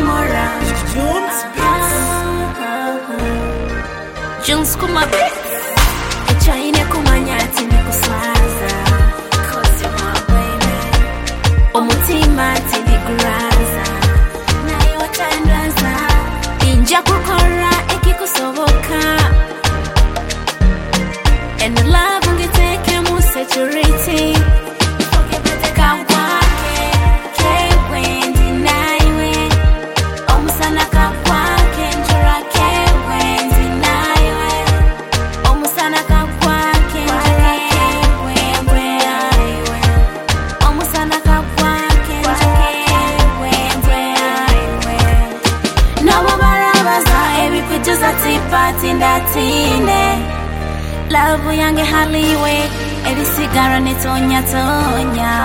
mora Jones kuma Echaine kumanyati nikuswaza Cause you're my baby Omutima tindiguraza Naye watandaza Inja kukora ikikusoboka And the love ungeteke mu security Forget kwake kewendi naiwe Omusana kakwake njura kewendi naiwe Omusana kakwake njura kewendi naiwe Omusana kakwake njura kewendi naiwe Nobo barabaza ebikujuza tipati ndatine Love yange haliwe Edisigara netonya tonya